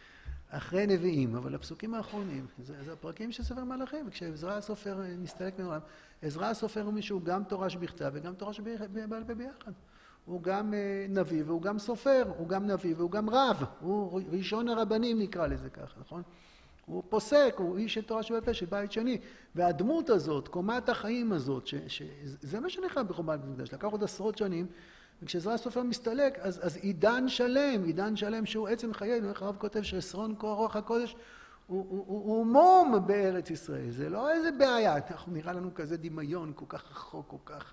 אחרי נביאים, אבל הפסוקים האחרונים, זה, זה הפרקים של ספר מלאכי, וכשעזרא הסופר נסתלק מהעולם, עזרא הסופר הוא מישהו גם תורה שבכתב וגם תורה שבעל פה ביחד. הוא גם נביא והוא גם סופר, הוא גם נביא והוא גם רב, הוא ראשון הרבנים נקרא לזה ככה, נכון? הוא פוסק, הוא איש של תורה שבעל פה של בית שני, והדמות הזאת, קומת החיים הזאת, ש, ש, זה מה שנקרא בחורבן בית המקדש, לקח עוד עשרות שנים, וכשעזרא הסופר מסתלק, אז, אז עידן שלם, עידן שלם שהוא עצם חיינו, איך הרב כותב שעשרון כה רוח הקודש, הוא, הוא, הוא, הוא מום בארץ ישראל, זה לא איזה בעיה, אנחנו נראה לנו כזה דמיון, כל כך רחוק, כל כך,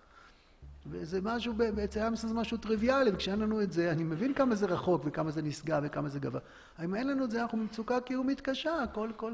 וזה משהו, בעצם זה משהו טריוויאלי, וכשאין לנו את זה, אני מבין כמה זה רחוק וכמה זה נשגב וכמה זה גבוה. אם אין לנו את זה, אנחנו במצוקה קיומית קשה, כל, כל,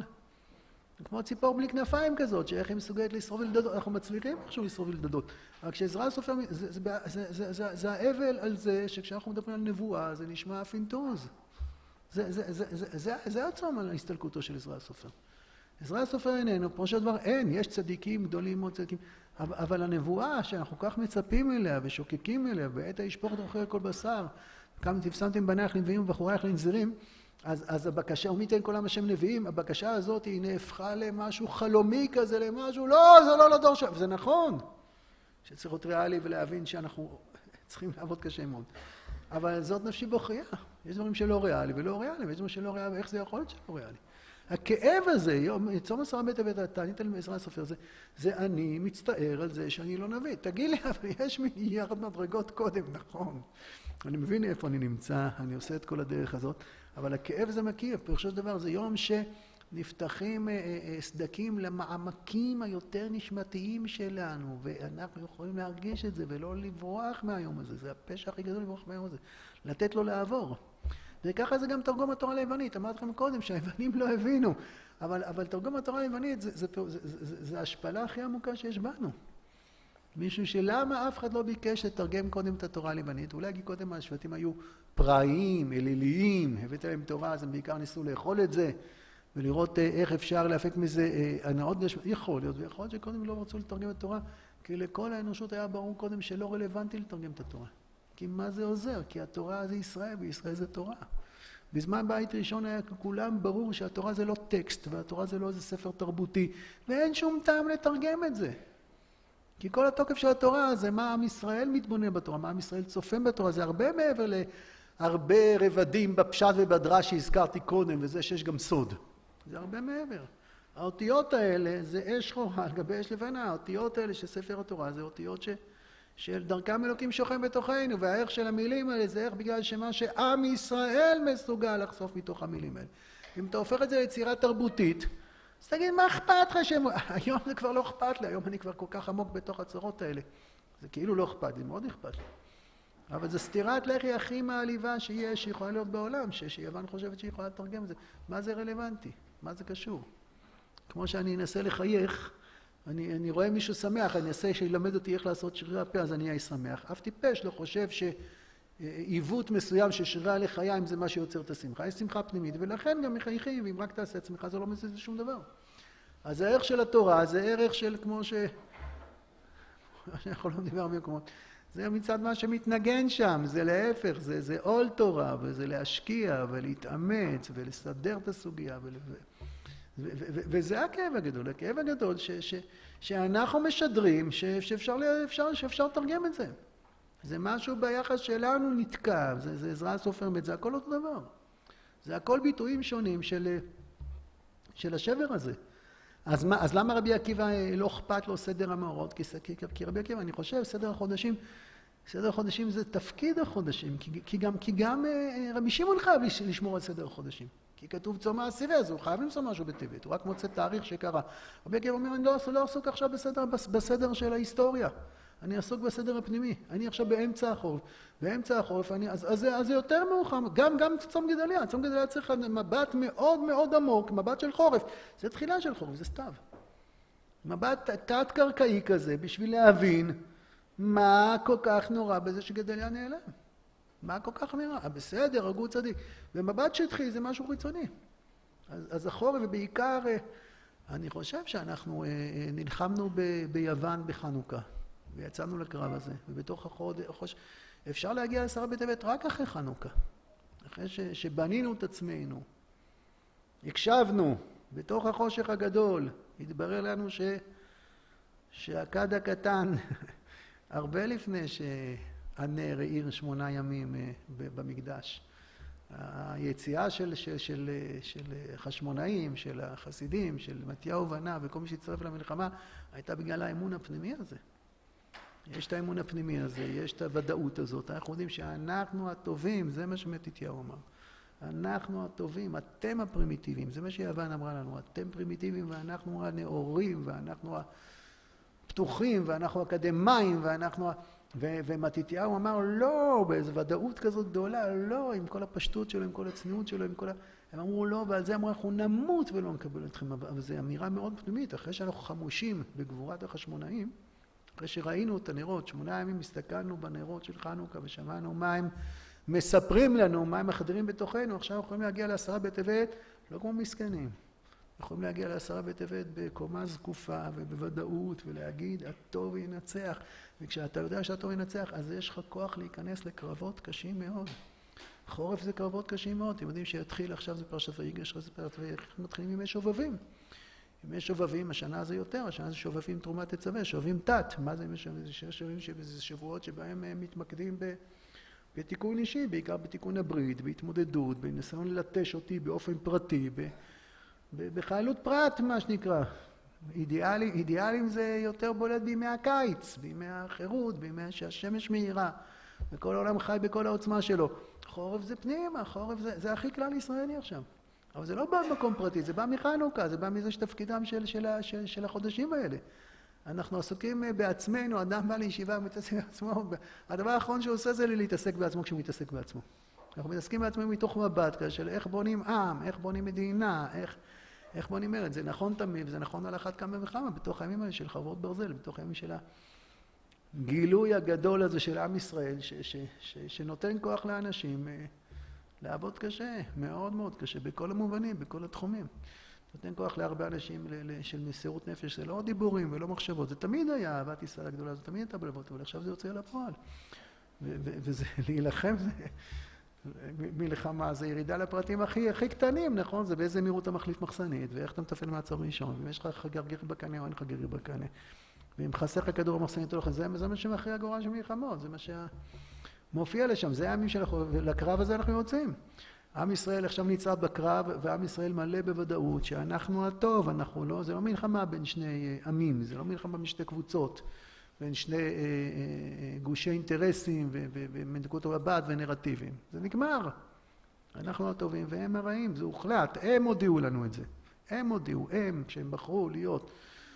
כמו ציפור בלי כנפיים כזאת, שאיך היא מסוגלת לשרוף ולדדות, אנחנו מצליחים איכשהו לשרוף ולדדות. אבל כשעזרא הסופר, זה, זה, זה, זה, זה, זה האבל על זה, שכשאנחנו מדברים על נבואה, זה נשמע פינטוז. זה, זה, זה, זה, זה, זה עצום על ההסתלקותו של עזרא הסופר. עזרא הסופר איננו, כמו שהדבר אין, יש צדיקים גדולים מאוד צדיקים, אבל הנבואה שאנחנו כך מצפים אליה ושוקקים אליה, בעת הישפוך אוכל כל בשר, כמה תפסמתם בנייך לנביאים ובחורייך לנזירים, אז, אז הבקשה, ומי ייתן כל עם השם נביאים, הבקשה הזאת היא נהפכה למשהו חלומי כזה, למשהו, לא, זה לא לדור שם, זה נכון, שצריך להיות ריאלי ולהבין שאנחנו צריכים לעבוד קשה מאוד. אבל זאת נפשי בוכייה, יש דברים שלא ריאלי ולא ריאלי, ויש דברים שלא ריאלי, ואיך זה יכול להיות שלא ריאלי? הכאב הזה, צום עשרה בית הבית, תענית על עזרא הסופר, זה, זה אני מצטער על זה שאני לא נביא. תגיד לי, אבל יש מיליארד מדרגות קודם, נכון. אני מבין איפה אני נמצא, אני עושה את כל הדרך הזאת, אבל הכאב זה מכיר, פירושו של דבר, זה יום שנפתחים סדקים למעמקים היותר נשמתיים שלנו, ואנחנו יכולים להרגיש את זה ולא לברוח מהיום הזה, זה הפשע הכי גדול לברוח מהיום הזה, לתת לו לעבור. וככה זה גם תרגום התורה ליוונית, אמרתי לכם קודם שהיוונים לא הבינו, אבל, אבל תרגום התורה ליוונית זה, זה, זה, זה, זה, זה ההשפלה הכי עמוקה שיש בנו. מישהו שלמה אף אחד לא ביקש לתרגם קודם את התורה הליוונית, אולי כי קודם השבטים היו פראיים, אליליים, הבאת להם תורה, אז הם בעיקר ניסו לאכול את זה, ולראות איך אפשר להפיק מזה הנאות גשמיות, יכול להיות, ויכול להיות שקודם לא רצו לתרגם את התורה, כי לכל האנושות היה ברור קודם שלא רלוונטי לתרגם את התורה. כי מה זה עוזר? כי התורה זה ישראל, וישראל זה תורה. בזמן בית ראשון היה כולם ברור שהתורה זה לא טקסט, והתורה זה לא איזה ספר תרבותי, ואין שום טעם לתרגם את זה. כי כל התוקף של התורה זה מה עם ישראל מתבונן בתורה, מה עם ישראל צופן בתורה, זה הרבה מעבר להרבה רבדים בפשט ובדרש שהזכרתי קודם, וזה שיש גם סוד. זה הרבה מעבר. האותיות האלה זה אש שחורה על גבי אש לבנה, האותיות האלה של ספר התורה זה אותיות ש... של דרכם אלוקים שוכן בתוכנו, והערך של המילים האלה זה ערך בגלל שמה שעם ישראל מסוגל לחשוף מתוך המילים האלה. אם אתה הופך את זה ליצירה תרבותית, אז תגיד, מה אכפת לך שהם... היום זה כבר לא אכפת לי, היום אני כבר כל כך עמוק בתוך הצורות האלה. זה כאילו לא אכפת לי, מאוד אכפת לי. אבל זו סתירת לחי הכי מעליבה שיש, שיכולה להיות בעולם, שיוון חושבת שהיא יכולה לתרגם את זה. מה זה רלוונטי? מה זה קשור? כמו שאני אנסה לחייך, אני, אני רואה מישהו שמח, אני אעשה שילמד אותי איך לעשות שרירי הפה, אז אני אהיה שמח. אף טיפש לא חושב שעיוות מסוים של שרירי הלחיים זה מה שיוצר את השמחה. יש שמחה פנימית, ולכן גם מחייכים, ואם רק תעשה את שמחה זה לא מזיז לשום דבר. אז הערך של התורה זה ערך של כמו ש... אני יכול לא לדבר במקומות. זה מצד מה שמתנגן שם, זה להפך, זה, זה עול תורה, וזה להשקיע ולהתאמץ ולסדר את הסוגיה ול... ו- ו- ו- וזה הכאב הגדול, הכאב הגדול ש- ש- שאנחנו משדרים ש- שאפשר, אפשר, שאפשר לתרגם את זה. זה משהו ביחס שלנו נתקע, זה, זה עזרא הסופר, זה הכל אותו דבר. זה הכל ביטויים שונים של, של השבר הזה. אז, מה, אז למה רבי עקיבא לא אכפת לו סדר המאורעות? כי, כי, כי רבי עקיבא, אני חושב, סדר החודשים, סדר החודשים זה תפקיד החודשים, כי, כי גם, כי גם רבי שמעון חייב לשמור על סדר החודשים. כי כתוב צום העשירי, אז הוא חייב למצוא משהו בטבת, הוא רק מוצא תאריך שקרה. רבי עקיבא אומר, אני לא, לא עסוק עכשיו בסדר, בסדר של ההיסטוריה, אני עסוק בסדר הפנימי, אני עכשיו באמצע החורף, באמצע החורף, אני, אז, אז, אז זה יותר מאוחר, גם, גם צום גדליה, צום גדליה צריך מבט מאוד מאוד עמוק, מבט של חורף, זה תחילה של חורף, זה סתיו. מבט תת-קרקעי כזה, בשביל להבין מה כל כך נורא בזה שגדליה נעלם. מה כל כך נראה? בסדר, הרגו צדיק. ומבט שטחי זה משהו חיצוני. אז, אז החורף, ובעיקר, אני חושב שאנחנו נלחמנו ב, ביוון בחנוכה, ויצאנו לקרב הזה, ובתוך החודש, אפשר להגיע לעשרה בטבת רק אחרי חנוכה. אחרי ש, שבנינו את עצמנו, הקשבנו, בתוך החושך הגדול, התברר לנו ש, שהכד הקטן, הרבה לפני שהנר העיר שמונה ימים במקדש, היציאה של, של, של, של חשמונאים, של החסידים, של מתיהו ובניו וכל מי שהצטרף למלחמה, הייתה בגלל האמון הפנימי הזה. יש את האמון הפנימי הזה, יש את הוודאות הזאת. אנחנו יודעים שאנחנו הטובים, זה מה שמתתיהו אמר. אנחנו הטובים, אתם הפרימיטיביים, זה מה שיוון אמרה לנו, אתם פרימיטיביים ואנחנו הנאורים ואנחנו הפתוחים ואנחנו אקדמיים ואנחנו... ו- ומתתיהו אמר לא, באיזו ודאות כזאת גדולה, לא, עם כל הפשטות שלו, עם כל הצניעות שלו, עם כל ה... הם אמרו לא, ועל זה אמרו אנחנו נמות ולא נקבל אתכם, אבל זו אמירה מאוד פנימית, אחרי שאנחנו חמושים בגבורת החשמונאים, אחרי שראינו את הנרות, שמונה ימים הסתכלנו בנרות של חנוכה ושמענו מה הם מספרים לנו, מה הם מחדרים בתוכנו, עכשיו אנחנו יכולים להגיע לעשרה בטבת, לא כמו מסכנים, יכולים להגיע לעשרה בטבת בקומה זקופה ובוודאות ולהגיד הטוב ינצח, וכשאתה יודע שהטוב ינצח אז יש לך כוח להיכנס לקרבות קשים מאוד. חורף זה קרבות קשים מאוד, אתם יודעים שיתחיל עכשיו זה פרשת ויגש, זה פרשת ויגש, מתחילים ימי שובבים. ימי שובבים, השנה זה יותר, השנה זה שובבים תרומת תצווה, שובבים תת. מה זה ימי שובבים? זה שובבים שזה שבועות שבהם הם מתמקדים ב... בתיקון אישי, בעיקר בתיקון הברית, בהתמודדות, בניסיון ללטש אותי באופן פרטי, ב... בחיילות פרט, מה שנקרא. אידיאלים, אידיאלים זה יותר בולט בימי הקיץ, בימי החירות, בימי שהשמש מהירה, וכל העולם חי בכל העוצמה שלו. חורף זה פנימה, חורף זה, זה הכי כלל ישראלי עכשיו. אבל זה לא בא במקום פרטי, זה בא מחנוכה, זה בא מזה שתפקידם של, של, של, של החודשים האלה. אנחנו עסוקים בעצמנו, אדם בא לישיבה ומתעסק בעצמו, הדבר האחרון שהוא עושה זה להתעסק בעצמו כשהוא מתעסק בעצמו. אנחנו מתעסקים בעצמנו מתוך מבט כזה של איך בונים עם, איך בונים מדינה, איך, איך בונים ארץ. זה נכון תמיד, זה נכון על אחת כמה וכמה, בתוך הימים האלה של חרבות ברזל, בתוך הימים של הגילוי הגדול הזה של עם ישראל, ש, ש, ש, שנותן כוח לאנשים לעבוד קשה, מאוד מאוד קשה, בכל המובנים, בכל התחומים. נותן כוח להרבה אנשים של מסירות נפש, זה לא דיבורים ולא מחשבות, זה תמיד היה אהבת ישראל הגדולה, זה תמיד הייתה בלבות, אבל עכשיו זה יוצא לפועל. וזה להילחם, זה... מלחמה זה ירידה לפרטים הכי, הכי קטנים, נכון? זה באיזה מהירות אתה מחליף מחסנית, ואיך אתה מטפל מעצר ראשון, ואם יש לך גרגיר בקנה או אין לך גרגיר בקנה, ואם חסר לך כדור המחסנית או לא, זה, זה מה שמכריע הגורל של מלחמות, זה מה שמופיע לשם, זה הימים שלנו, ולקרב הזה אנחנו יוצאים. עם ישראל עכשיו ניצב בקרב, ועם ישראל מלא בוודאות שאנחנו הטוב, אנחנו לא, זה לא מלחמה בין שני עמים, זה לא מלחמה בין שתי קבוצות, בין שני גושי אינטרסים ומדקות רבת ונרטיבים. זה נגמר. אנחנו הטובים והם הרעים, זה הוחלט. הם הודיעו לנו את זה. הם הודיעו, הם, כשהם בחרו להיות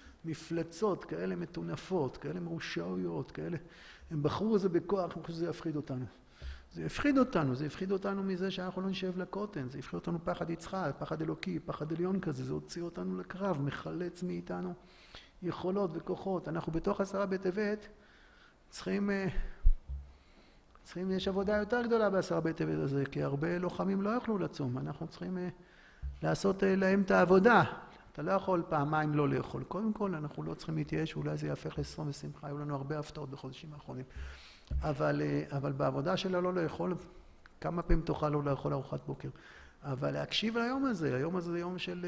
מפלצות כאלה מטונפות, כאלה מרושעויות, כאלה, הם בחרו את זה בכוח, אני חושב שזה יפחיד אותנו. זה יפחיד אותנו, זה יפחיד אותנו מזה שאנחנו לא נשב לקוטן, זה יפחיד אותנו פחד יצחק, פחד אלוקי, פחד עליון כזה, זה הוציא אותנו לקרב, מחלץ מאיתנו יכולות וכוחות. אנחנו בתוך עשרה בטבת צריכים, צריכים, יש עבודה יותר גדולה בעשרה בטבת הזה, כי הרבה לוחמים לא יוכלו לצום, אנחנו צריכים לעשות להם את העבודה. אתה לא יכול פעמיים לא לאכול. קודם כל, אנחנו לא צריכים להתייאש, אולי זה יהפך לששון ושמחה, היו לנו הרבה הפתעות בחודשים האחרונים. אבל, אבל בעבודה שלה לא לאכול, כמה פעמים תוכל לא לאכול ארוחת בוקר. אבל להקשיב ליום הזה, היום הזה זה יום של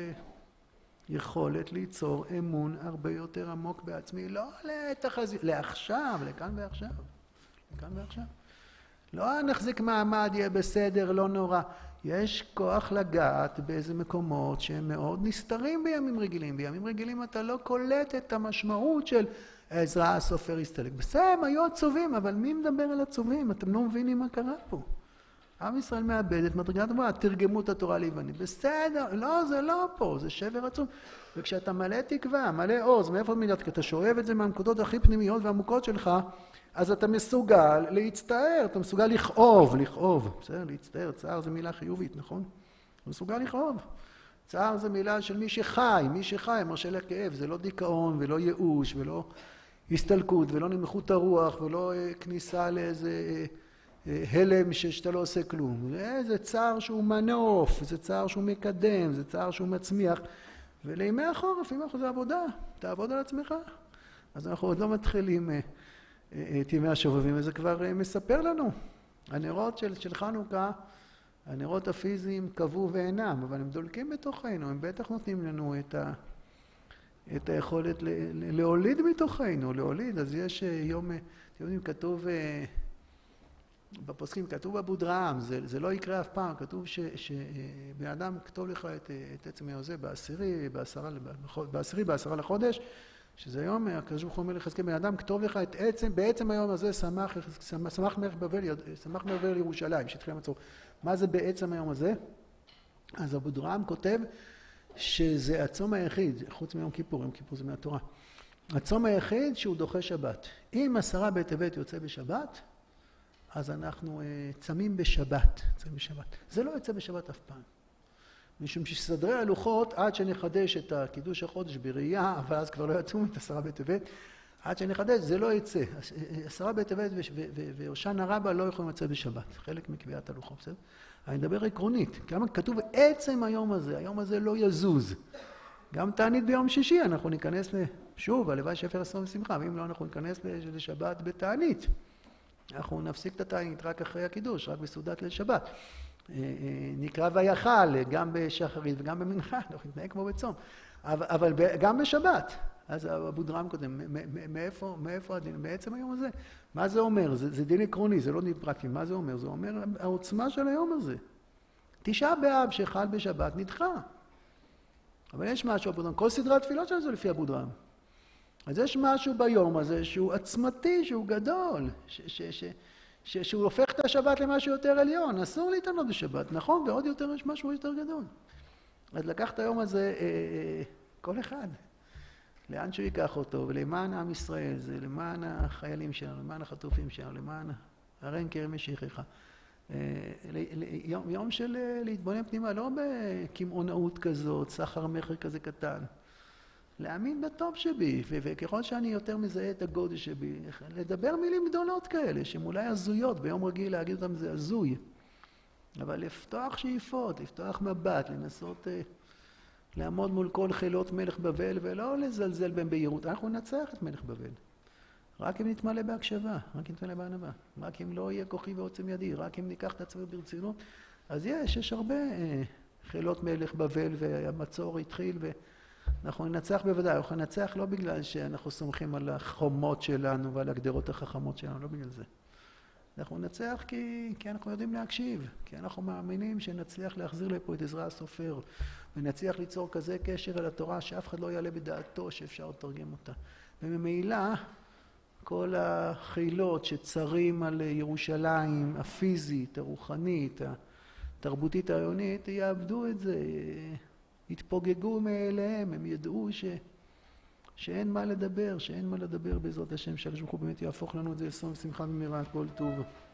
יכולת ליצור אמון הרבה יותר עמוק בעצמי, לא לתחזית, לעכשיו, לכאן ועכשיו, לכאן ועכשיו. לא נחזיק מעמד, יהיה בסדר, לא נורא. יש כוח לגעת באיזה מקומות שהם מאוד נסתרים בימים רגילים. בימים רגילים אתה לא קולט את המשמעות של עזרא הסופר הסתלק. בסדר, הם היו עצובים, אבל מי מדבר על עצובים? אתם לא מבינים מה קרה פה. עם ישראל מאבד את מדרגת גבוהה, תרגמו את התורה ליוונית. בסדר, לא, זה לא פה, זה שבר עצום. וכשאתה מלא תקווה, מלא עוז, מאיפה מילת? כי אתה שואב את זה מהנקודות הכי פנימיות והעמוקות שלך, אז אתה מסוגל להצטער, אתה מסוגל לכאוב, לכאוב. בסדר, להצטער, צער זה מילה חיובית, נכון? אתה מסוגל לכאוב. צער זה מילה של מי שחי, מי שחי, מרשה לכאב, זה לא דיכאון ולא ייאוש ולא הסתלקות ולא נמכות הרוח ולא כניסה לאיזה הלם שאתה לא עושה כלום. זה צער שהוא מנוף, זה צער שהוא מקדם, זה צער שהוא מצמיח. ולימי החורף, ימי החורף זה עבודה, תעבוד על עצמך. אז אנחנו עוד לא מתחילים את ימי השובבים, וזה כבר מספר לנו. הנרות של, של חנוכה, הנרות הפיזיים קבעו ואינם, אבל הם דולקים בתוכנו, הם בטח נותנים לנו את, ה, את היכולת ל, ל, להוליד מתוכנו, להוליד. אז יש יום, אתם יודעים, כתוב, בפוסקים, כתוב בבודרעם, זה, זה לא יקרה אף פעם, כתוב ש, שבן אדם כתוב לך את, את עצם היום הזה בעשירי, בעשרה, בעשירי, בעשרה לחודש, שזה היום, הקדוש ברוך הוא אומר לחזקאל, בן אדם כתוב לך את עצם, בעצם היום הזה שמח, שמח מלך בבל, שמח מלך בבל ירושלים, שהתחיל המצור. מה זה בעצם היום הזה? אז הבודרעם כותב שזה הצום היחיד, חוץ מיום כיפור, יום כיפור זה מהתורה. הצום היחיד שהוא דוחה שבת. אם עשרה בטבת יוצא בשבת, אז אנחנו צמים בשבת, צמים בשבת. זה לא יוצא בשבת אף פעם. משום שסדרי הלוחות, עד שנחדש את הקידוש החודש בראייה, אבל אז כבר לא יצאו את עשרה בטבת, עד שנחדש זה לא יצא. עשרה בטבת והושענא רבה לא יכולים לצאת בשבת, חלק מקביעת הלוחות, בסדר? אני מדבר עקרונית, כמה כתוב עצם היום הזה, היום הזה לא יזוז. גם תענית ביום שישי, אנחנו ניכנס שוב, הלוואי שאפר עשרה ושמחה, ואם לא אנחנו ניכנס לשבת בתענית. אנחנו נפסיק את התענית רק אחרי הקידוש, רק בסעודת ליל שבת. נקרא ויחל גם בשחרית וגם במנחה, אנחנו נתנהג כמו בצום, אבל, אבל גם בשבת. אז הבודרעם קודם, מאיפה, מאיפה הדין? בעצם היום הזה. מה זה אומר? זה, זה דין עקרוני, זה לא דין פרקטי. מה זה אומר? זה אומר העוצמה של היום הזה. תשעה באב שחל בשבת נדחה. אבל יש משהו בבודרעם, כל סדרת תפילות שלנו זה לפי הבודרעם. אז יש משהו ביום הזה שהוא עצמתי, שהוא גדול, ש, ש, ש, ש, שהוא הופך את השבת למשהו יותר עליון. אסור להתענות בשבת, נכון? ועוד יותר יש משהו יותר גדול. אז לקח את היום הזה אה, אה, כל אחד. לאן שהוא ייקח אותו, ולמען עם ישראל, זה למען החיילים שלנו, למען החטופים שלנו, למען הרן כרם משיחך. יום, יום של להתבונן פנימה, לא בכמעונאות כזאת, סחר מכר כזה קטן. להאמין בטוב שבי, וככל שאני יותר מזהה את הגודל שבי, לדבר מילים גדולות כאלה, שהן אולי הזויות, ביום רגיל להגיד אותם זה הזוי. אבל לפתוח שאיפות, לפתוח מבט, לנסות לעמוד מול כל חילות מלך בבל, ולא לזלזל בהם בהירות. אנחנו ננצח את מלך בבל. רק אם נתמלא בהקשבה, רק אם נתמלא בענווה, רק אם לא יהיה כוחי ועוצם ידי, רק אם ניקח את עצמנו ברצינות. אז יש, יש הרבה חילות מלך בבל, והמצור התחיל, ואנחנו ננצח בוודאי. אנחנו ננצח לא בגלל שאנחנו סומכים על החומות שלנו ועל הגדרות החכמות שלנו, לא בגלל זה. אנחנו ננצח כי, כי אנחנו יודעים להקשיב, כי אנחנו מאמינים שנצליח להחזיר לפה את עזרא הסופר, ונצליח ליצור כזה קשר על התורה שאף אחד לא יעלה בדעתו שאפשר לתרגם אותה. וממילא כל החילות שצרים על ירושלים, הפיזית, הרוחנית, התרבותית העיונית, יאבדו את זה, יתפוגגו מאליהם, הם ידעו ש... שאין מה לדבר, שאין מה לדבר בעזרת השם, שהקדוש ברוך הוא באמת יהפוך לנו את זה לששון ושמחה במהרה, כל טוב.